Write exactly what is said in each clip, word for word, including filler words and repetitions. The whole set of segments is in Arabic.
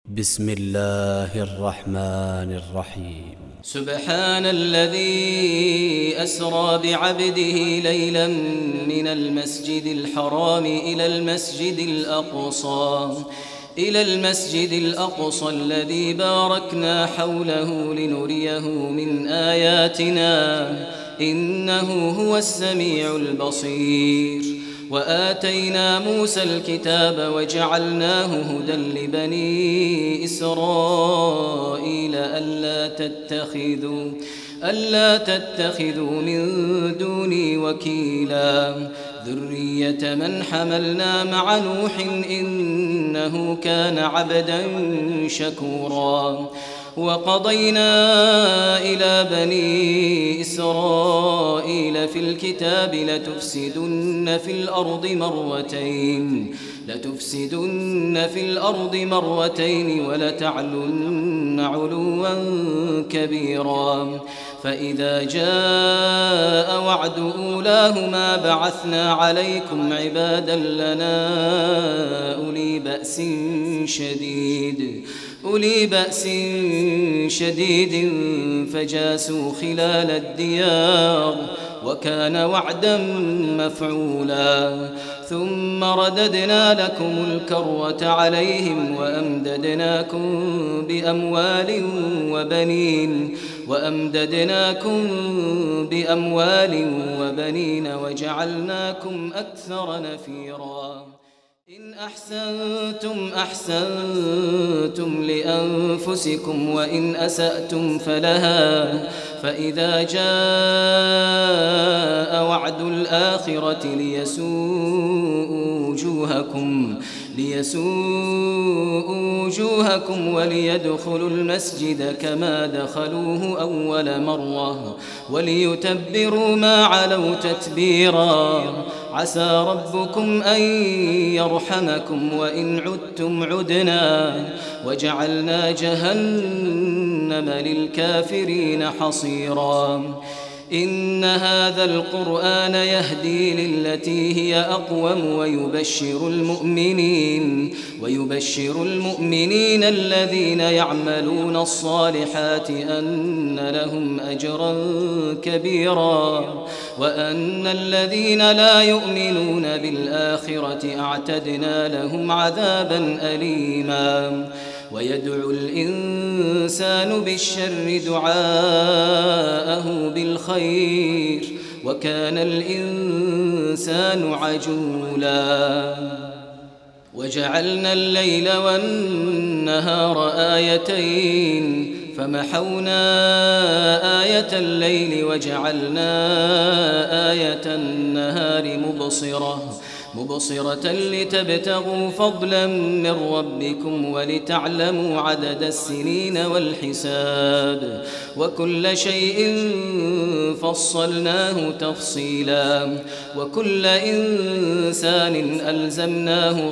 بسم الله الرحمن الرحيم. سبحان الذي أسرى بعبده ليلا من المسجد الحرام إلى المسجد الأقصى إلى المسجد الأقصى الذي باركنا حوله لنريه من آياتنا إنه هو السميع البصير. وآتينا موسى الكتاب وجعلناه هدى لبني إسرائيل ألا تتخذوا ألا تتخذوا من دوني وكيلا ذرية من حملنا مع نوح إنه كان عبدا شكورا. وقضينا إلى بني إسرائيل في الكتاب لتفسدن في الأرض مرتين لتفسدن في الأرض مرتين ولتعلن علوا كبيرا. فإذا جاء وعد أولاهما بعثنا عليكم عبادا لنا أولي بأس شديد أولي بأس شديد فجاسوا خلال الديار وكان وعدا مفعولا. ثم رددنا لكم الكرة عليهم وأمددناكم بأموال وبنين وأمددناكم بأموال وبنين وجعلناكم أكثر نفيرا. إن أحسنتم أحسنتم لأنفسكم وإن أسأتم فلها. فإذا جاء وعد الآخرة ليسوءوا وجوهكم ليسوءوا وجوهكم وليدخلوا المسجد كما دخلوه أول مرة وليتبروا ما علوا تتبيرا. عسى ربكم أن يرحمكم وإن عدتم عدنا وجعلنا جهنم للكافرين حصيرا. إن هذا القرآن يهدي للتي هي أقوم ويبشر المؤمنين ويبشر المؤمنين الذين يعملون الصالحات أن لهم أجرا كبيرا وأن الذين لا يؤمنون بالآخرة أعتدنا لهم عذابا أليما. ويدعو الإنسان بالشر دعاءه بالخير وكان الإنسان عجولا. وجعلنا الليل والنهار آيتين فمحونا آية الليل وجعلنا آية النهار مبصرة مبصرة لتبتغوا فضلا من ربكم ولتعلموا عدد السنين والحساب وكل شيء فصلناه تفصيلا. وكل إنسان ألزمناه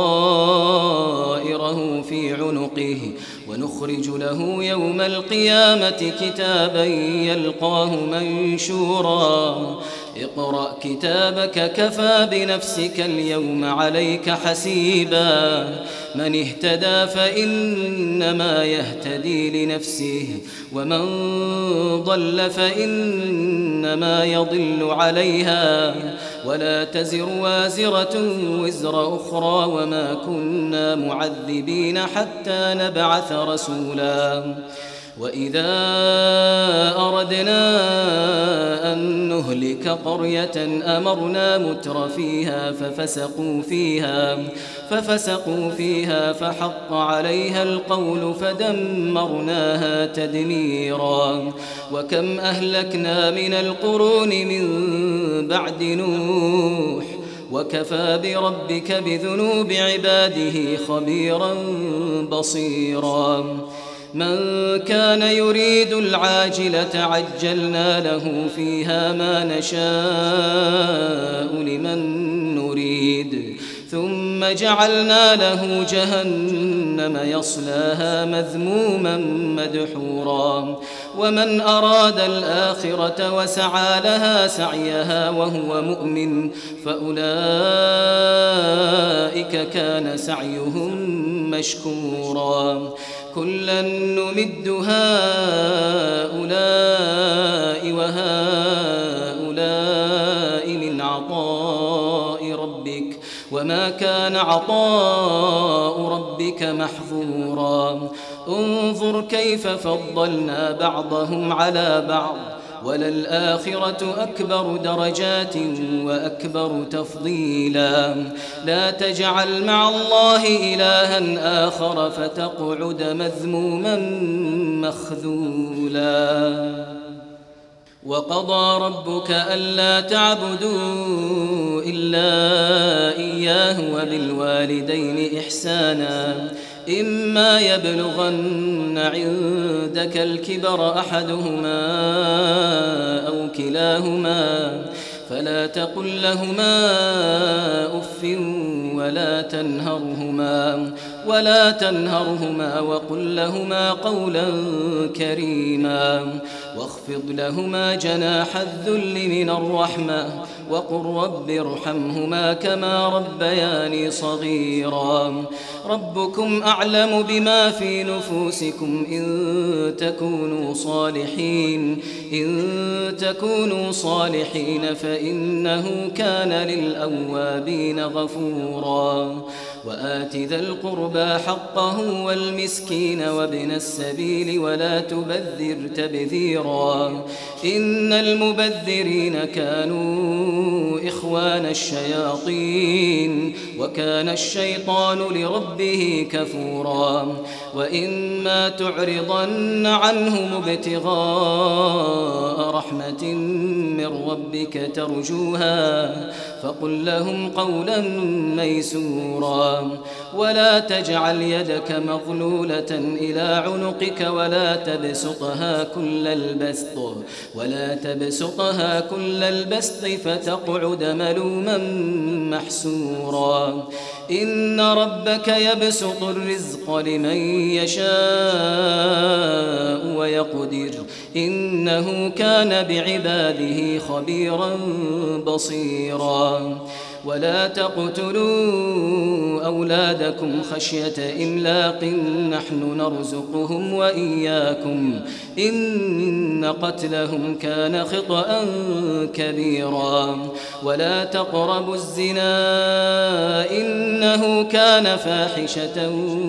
طائره في عنقه ونخرج له يوم القيامة كتابا يلقاه منشورا. اقرأ كتابك كفى بنفسك اليوم عليك حسيبا. من اهتدى فإنما يهتدي لنفسه ومن ضل فإنما يضل عليها ولا تزر وازرة وزر أخرى وما كنا معذبين حتى نبعث رسولا. وإذا أردنا أن نهلك قرية أمرنا متر فيها ففسقوا فيها ففسقوا فيها فحق عليها القول فدمرناها تدميرا. وكم أهلكنا من القرون من بعد نوح وكفى بربك بذنوب عباده خبيرا بصيرا. من كان يريد العاجلة عجلنا له فيها ما نشاء لمن نريد ثم جعلنا له جهنم يصلاها مذموما مدحورا ومن أراد الآخرة وسعى لها سعيها وهو مؤمن فأولئك كان سعيهم مشكورا كلا نمد هؤلاء وهؤلاء من عطاء ربك وما كان عطاء ربك محظورا انظر كيف فضلنا بعضهم على بعض وللآخرة أكبر درجات وأكبر تفضيلا لا تجعل مع الله إلها آخر فتقعد مذموما مخذولا وقضى ربك ألا تعبدوا إلا إياه وبالوالدين إحسانا إما يبلغن عندك الكبر أحدهما أو كلاهما فلا تقل لهما أف ولا تنهرهما ولا تنهرهما وقل لهما قولا كريما واخفض لهما جناح الذل من الرحمة وقل رب ارحمهما كما ربياني صغيرا ربكم أعلم بما في نفوسكم إن تكونوا صالحين إن تكونوا صالحين فإنه كان للأوابين غفورا وآت ذا القربى حقه والمسكين وابن السبيل ولا تبذر تبذيرا إن المبذرين كانوا إخوان الشياطين وكان الشيطان لربه كفورا وإما تعرضن عنهم ابتغاء رحمة من ربك ترجوها فقل لهم قولا ميسورا ولا تجعل يدك مغلولة إلى عنقك ولا تبسطها كل البسط ولا تبسطها كل البسط فتقعد ملوما محسورا إن ربك يبسط الرزق لمن يشاء ويقدر إنه كان بعباده خبيرا بصيرا ولا تقتلوا أولادكم خشية إملاق نحن نرزقهم وإياكم إن قتلهم كان خطأ كبيرا ولا تقربوا الزنا إنه كان فاحشة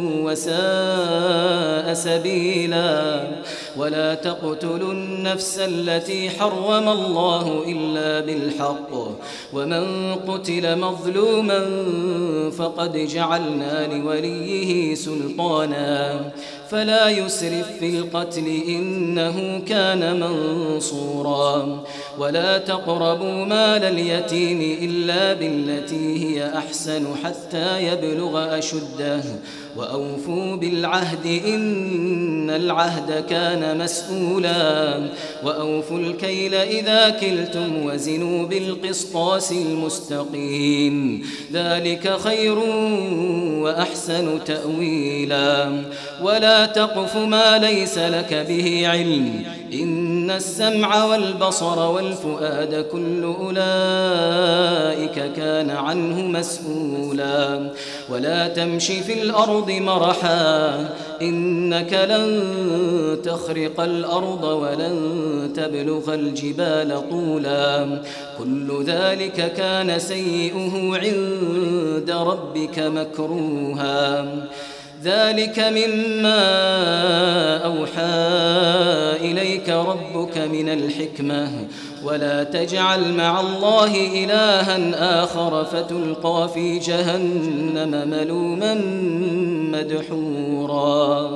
وساء سبيلا ولا تقتلوا النفس التي حرم الله إلا بالحق ومن قتل مظلوما فقد جعلنا لوليه سلطانا فلا يسرف في القتل إنه كان منصورا ولا تقربوا مال اليتيم إلا بالتي هي أحسن حتى يبلغ أشده وأوفوا بالعهد إن العهد كان مسؤولا وأوفوا الكيل إذا كلتم وزنوا بالقسطاس المستقيم ذلك خير وأحسن تأويلا ولا تقف ما ليس لك به علم إن السمع والبصر والفؤاد كل أولئك كان عنه مسؤولا ولا تمش في الأرض مرحا إنك لن تخرق الأرض ولن تبلغ الجبال طولا كل ذلك كان سيئه عند ربك مكروها ذلك مما أوحى إليك ربك من الحكمة ولا تجعل مع الله إلها آخر فتلقى في جهنم ملوما مدحورا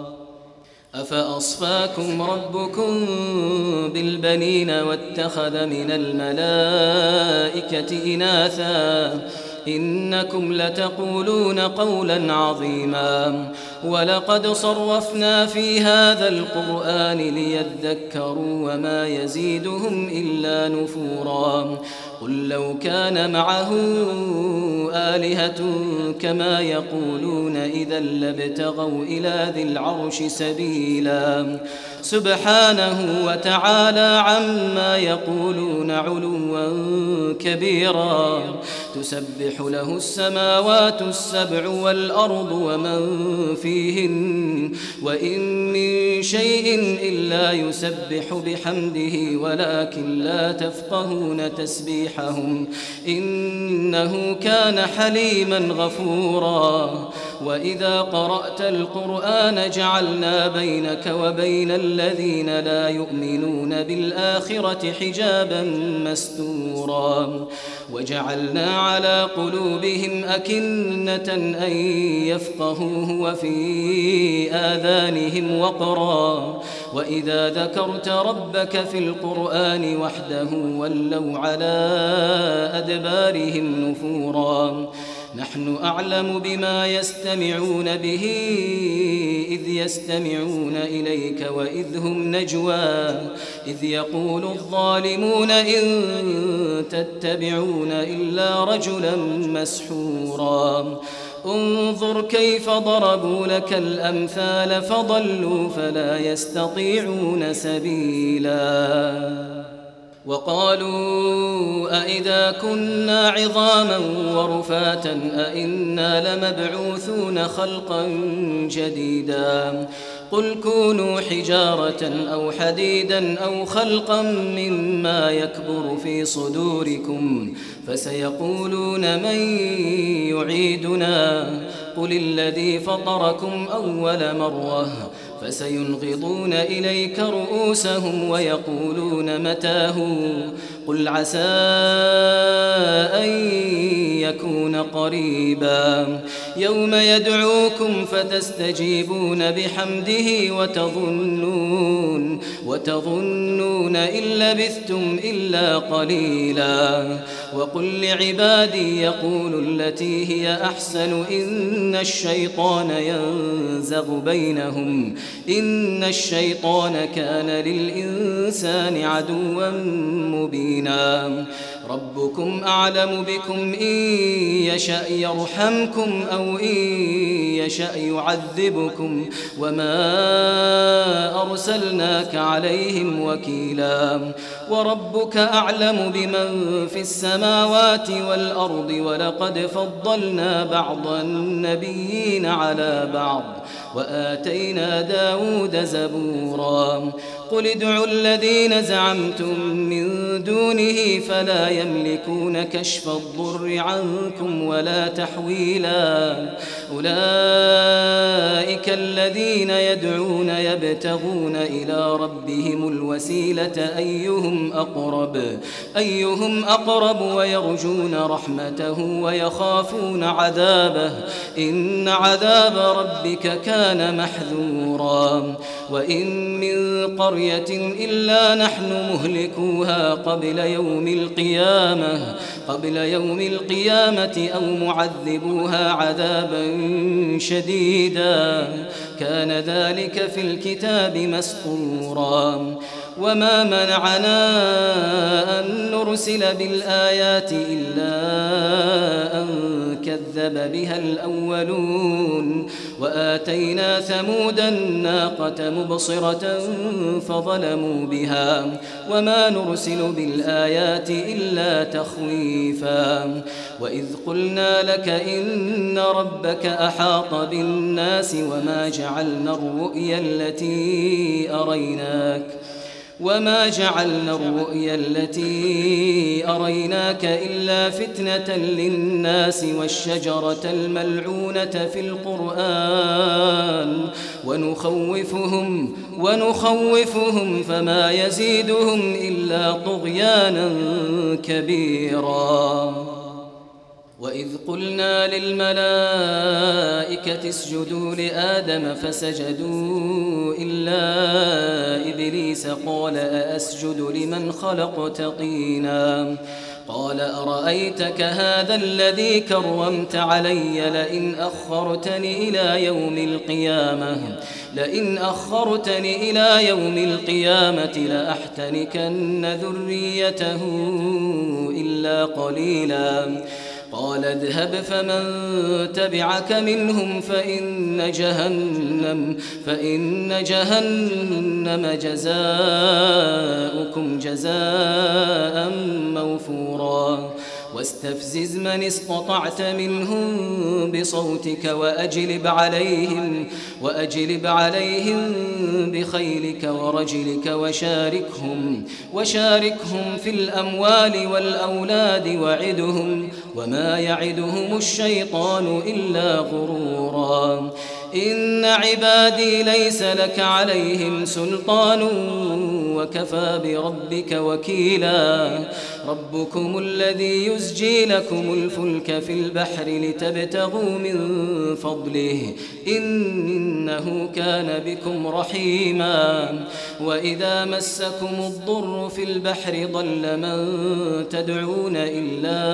أفأصفاكم ربكم بالبنين واتخذ من الملائكة إناثا إنكم لتقولون قولا عظيما ولقد صرفنا في هذا القرآن ليذكروا وما يزيدهم إلا نفورا قل لو كان معه آلهة كما يقولون إذا لابتغوا إلى ذي العرش سبيلا سبحانه وتعالى عما يقولون علوا كبيرا تسبح له السماوات السبع والأرض ومن فيهن وإن من شيء إلا يسبح بحمده ولكن لا تفقهون تسبيحهم إنه كان حليما غفورا وإذا قرأت القرآن جعلنا بينك وبين الذين لا يؤمنون بالآخرة حجابا مستورا وجعلنا على قلوبهم أكنة أن يفقهوه وفي آذانهم وقرا وإذا ذكرت ربك في القرآن وحده ولوا على أدبارهم نفورا نحن أعلم بما يستمعون به إذ يستمعون إليك وإذ هم نجوى إذ يقول الظالمون إن تتبعون إلا رجلا مسحورا انظر كيف ضربوا لك الأمثال فضلوا فلا يستطيعون سبيلا وقالوا أئذا كنا عظاما ورفاتا أئنا لمبعوثون خلقا جديدا قل كونوا حجارة أو حديدا أو خلقا مما يكبر في صدوركم فسيقولون من يعيدنا قل الذي فطركم أول مرة فسينغضون إليك رؤوسهم ويقولون متاه قل عسى أن يكون قريبا يوم يدعوكم فتستجيبون بحمده وتظنون وتظنون إن لبثتم إلا قليلا وقل لعبادي يقولوا التي هي أحسن إن الشيطان ينزغ بينهم إن الشيطان كان للإنسان عدوا مبينا ربكم أعلم بكم إن يشأ يرحمكم أو إن يشأ يعذبكم وما أرسلناك عليهم وكيلا وربك أعلم بمن في السماوات والأرض ولقد فضلنا بعض النبيين على بعض وآتينا داود زبورا قل ادعوا الذين زعمتم من دونه فلا يملكون كشف الضر عنكم ولا تحويلا أولئك الذين يدعون يبتغون إلى ربهم الوسيلة أيهم أقرب أيهم أقرب ويرجون رحمته ويخافون عذابه إن عذاب ربك كان محذورا وإن من قرية إلا نحن مهلكوها قبل يوم القيامة قبل يوم القيامة أو معذبوها عذابا شديدا كان ذلك في الكتاب مسطورا وما منعنا أن نرسل بالآيات إلا أن كذب بها الأولون وآتينا ثمود الناقة مبصرة فظلموا بها وما نرسل بالآيات إلا تخويفا وإذ قلنا لك إن ربك أحاط بالناس وما جعلنا الرؤيا التي أريناك وما جعلنا الرؤيا التي أريناك إلا فتنة للناس والشجرة الملعونة في القرآن ونخوفهم ونخوفهم فما يزيدهم إلا طغيانا كبيرا وإذ قلنا للملائكة اسجدوا لآدم فسجدوا إلا إبليس قال أأسجد لمن خلقت طينا قال أرأيتك هذا الذي كرمت علي لئن أخرتني إلى يوم القيامة لئن أخرتني إلى يوم القيامة لأحتنكن ذريته إلا قليلا قال اذهب فمن تبعك منهم فإن جهنم فإن جهنم جزاؤكم جزاء موفورا واستفزز من استطعت منهم بصوتك وأجلب عليهم وأجلب عليهم بخيلك ورجلك وشاركهم وشاركهم في الأموال والأولاد وعدهم وما يعدهم الشيطان إلا غرورا إن عبادي ليس لك عليهم سلطان وكفى بربك وكيلا ربكم الذي يزجي لكم الفلك في البحر لتبتغوا من فضله إنه كان بكم رحيما وإذا مسكم الضر في البحر ضل من تدعون إلا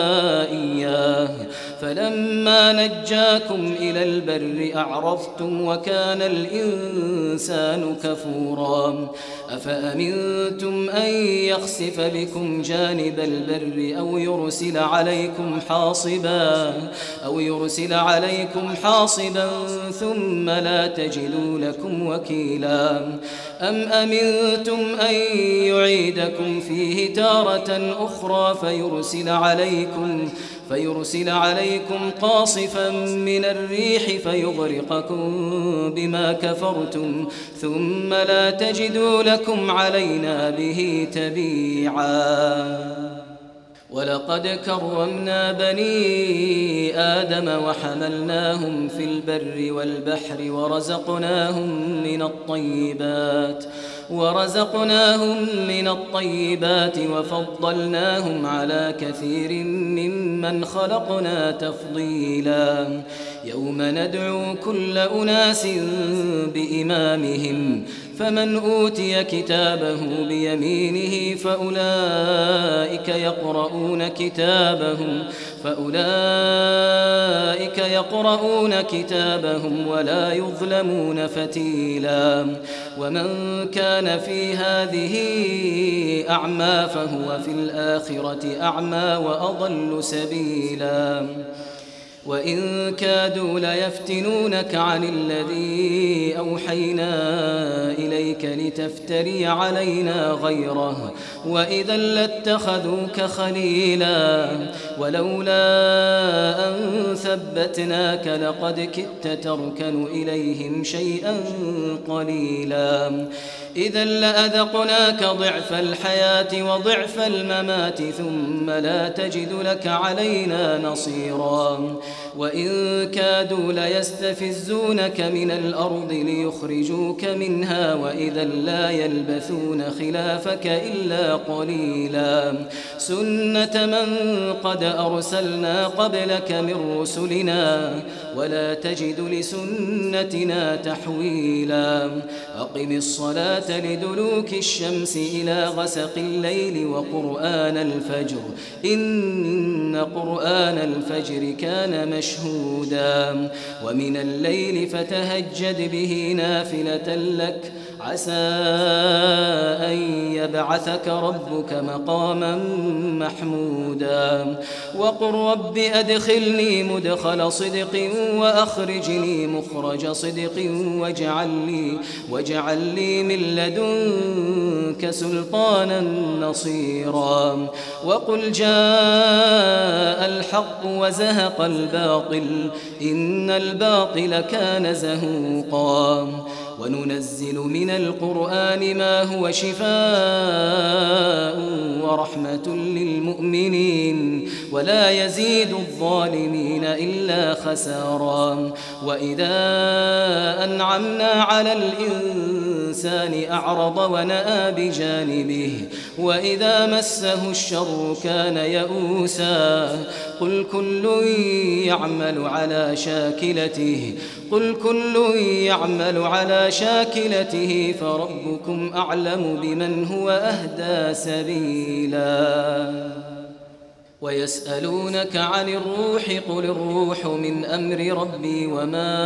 إياه فلما نجاكم إلى البر أعرضتم وكان الإنسان كفورا أفأمنتم أن يخسف بكم جانب البر أو يرسل عليكم حاصبا أو يرسل عليكم حاصبا ثم لا تجدوا لكم وكيلا أم أمنتم أن يعيدكم فيه تارة أخرى فيرسل عليكم فيرسل عليكم قاصفا من الريح فيغرقكم بما كفرتم ثم لا تجدوا لكم علينا به تبيعا ولقد كرمنا بني آدم وحملناهم في البر والبحر ورزقناهم من الطيبات ورزقناهم من الطيبات وفضلناهم على كثير ممن خلقنا تفضيلا يوم ندعو كل أناس بإمامهم فمن أوتي كتابه بيمينه فأولئك يقرؤون كتابهم فأولئك يقرؤون كتابهم ولا يظلمون فتيلا ومن كان في هذه أعمى فهو في الآخرة أعمى وأضل سبيلا وإن كادوا ليفتنونك عن الذي أوحينا إليك لتفتري علينا غيره وإذا لاتخذوك خليلا ولولا أن ثبتناك لقد كدت تركن إليهم شيئا قليلا إذا لأذقناك ضعف الحياة وضعف الممات ثم لا تجد لك علينا نصيرا وإن كادوا ليستفزونك من الأرض ليخرجوك منها وإذا لا يلبثون خلافك إلا قليلا سنة من قد أرسلنا قبلك من رسلنا ولا تجد لسنتنا تحويلا أقم الصلاة لدلوك الشمس إلى غسق الليل وقرآن الفجر إن قرآن الفجر كان مشهودا ومن الليل فتهجد به نافلة لك عسى أن يبعثك ربك مقاما محمودا وقل رب أدخلني مدخل صدق وأخرجني مخرج صدق واجعل لي, واجعل لي من لدنك سلطانا نصيرا وقل جاء الحق وزهق الباطل إن الباطل كان زهوقا وننزل من القرآن ما هو شفاء ورحمة للمؤمنين ولا يزيد الظالمين إلا خسارا وإذا أنعمنا على الإنسان أعرض ونأى بجانبه وإذا مسه الشر كان يئوسا قل كل يعمل على شاكلته قل كل يعمل على شاكلته فربكم أعلم بمن هو أهدى سبيلا ويسألونك عن الروح قل الروح من أمر ربي وما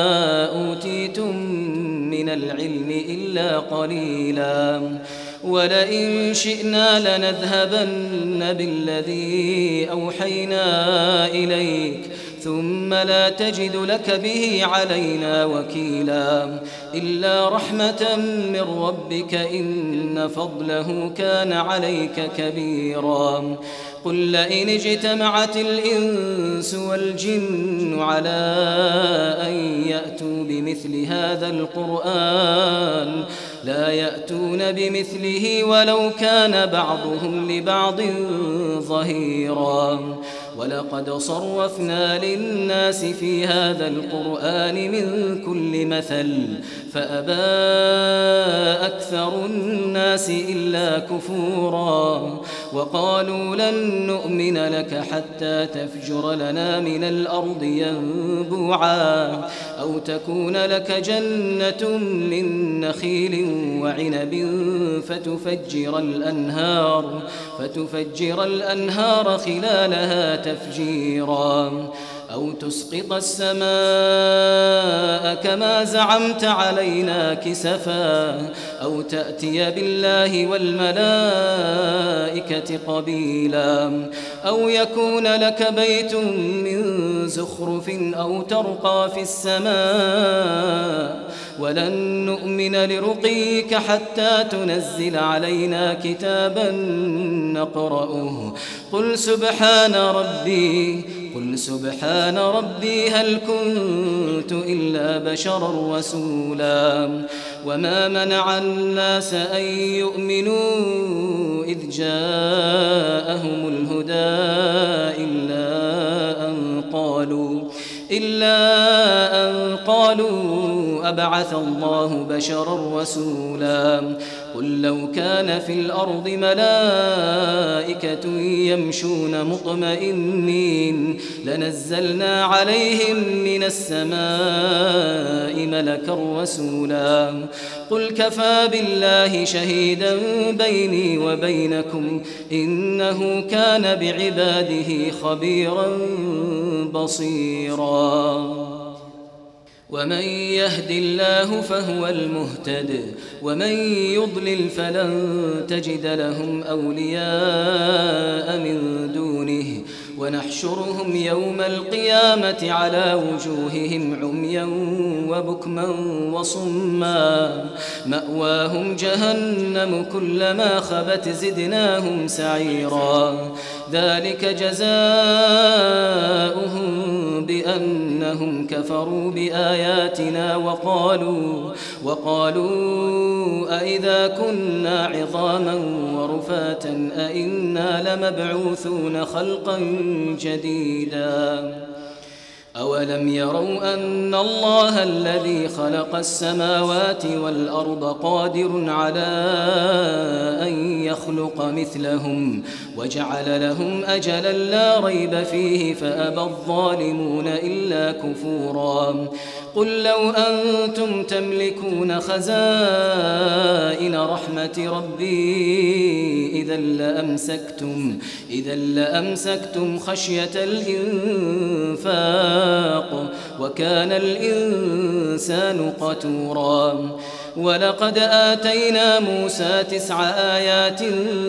أوتيتم من العلم إلا قليلا ولئن شئنا لنذهبن بالذي أوحينا إليك ثم لا تجد لك به علينا وكيلا إلا رحمة من ربك إن فضله كان عليك كبيرا قل لئن اجتمعت الإنس والجن على أن يأتوا بمثل هذا القرآن لا يأتون بمثله ولو كان بعضهم لبعض ظهيرا ولقد صرفنا للناس في هذا القرآن من كل مثل فأبى أكثر الناس إلا كفورا وقالوا لن نؤمن لك حتى تفجر لنا من الأرض ينبوعا أو تكون لك جنة من نخيل وعنب فتفجر الأنهار فتفجر الأنهار خلالها تفجيرا أو تسقط السماء كما زعمت علينا كسفا أو تأتي بالله والملائكة قبيلا أو يكون لك بيت من زخرف أو ترقى في السماء ولن نؤمن لرقيك حتى تنزل علينا كتابا نقرأه قل سبحان ربي قل سبحان ربي هل كنت إلا بشرا رسولا وما منع الناس أن يؤمنوا إذ جاءهم الهدى إلا أن قالوا إلا أن قالوا أبعث الله بشرا رسولا قل لو كان في الأرض ملائكة يمشون مطمئنين لنزلنا عليهم من السماء ملكا رسولا قل كفى بالله شهيدا بيني وبينكم إنه كان بعباده خبيرا بصيرا ومن يهد الله فهو المهتد ومن يضلل فلن تجد لهم أولياء من دونه ونحشرهم يوم القيامة على وجوههم عميا وبكما وصما مأواهم جهنم كلما خبت زدناهم سعيرا ذلك جزاؤهم بأنهم كفروا بآياتنا وقالوا وقالوا أئذا كنا عظاما ورفاتا أئنا لمبعوثون خلقا جديدا أولم يروا أن الله الذي خلق السماوات والأرض قادر على أن يخلق مثلهم وجعل لهم أجلا لا ريب فيه فأبى الظالمون إلا كفورا قل لو أنتم تملكون خزائن رحمة ربي إذا لأمسكتم إذا لأمسكتم خشية الإنفاق وكان الإنسان قتورا ولقد آتينا موسى تسع آيات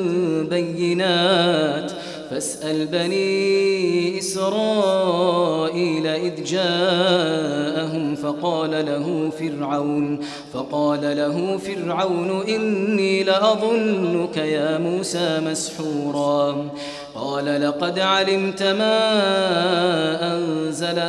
بينات فاسأل بني إسرائيل إذ جاءهم فقال له فرعون فقال له فرعون إني لأظنك يا موسى مسحورا قال لقد علمت ما أنزل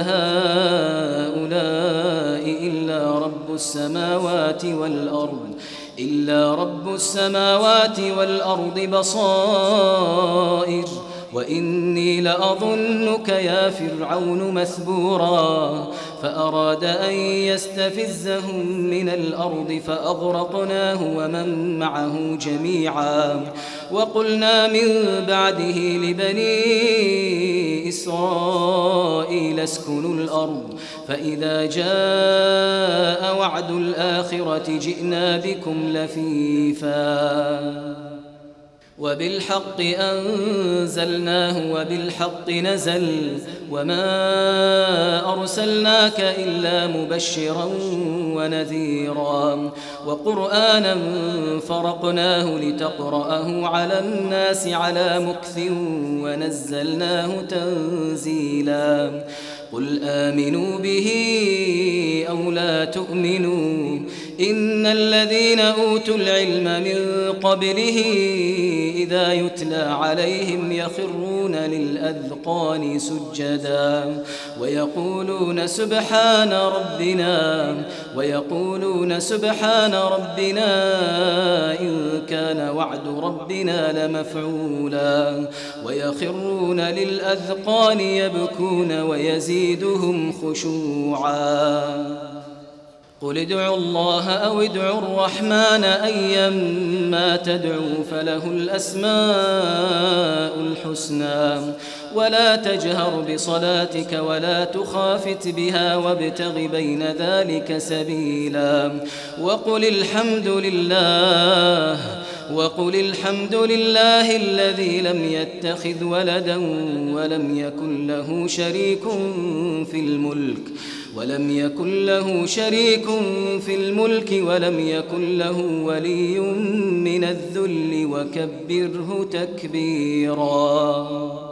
هؤلاء إلا رب السماوات والأرض إلا رب السماوات والأرض بصائر وإني لأظنك يا فرعون مثبورا فأراد أن يستفزهم من الأرض فأغرقناه ومن معه جميعا وقلنا من بعده لبني إسرائيل اسكنوا الأرض فإذا جاء وعد الآخرة جئنا بكم لفيفا وبالحق أنزلناه وبالحق نزل وما أرسلناك إلا مبشرا ونذيرا وقرآنا فرقناه لتقرأه على الناس على مكث ونزلناه تنزيلا قل آمنوا به أو لا تؤمنوا إن الذين أوتوا العلم من قبله إذا يتلى عليهم يخرون للأذقان سجدا ويقولون سبحان ربنا ويقولون سبحان ربنا إن كان وعد ربنا لمفعولا ويخرون للأذقان يبكون ويزيدهم خشوعا قل ادعوا الله أو ادعوا الرحمن أيما تدعوا فله الأسماء الحسنى ولا تجهر بصلاتك ولا تخافت بها وابتغ بين ذلك سبيلا وقل الحمد لله وقل الحمد لله الذي لم يتخذ ولدا ولم يكن له شريك في الملك ولم يكن له شريك في الملك ولم يكن له ولي من الذل وكبره تكبيرا.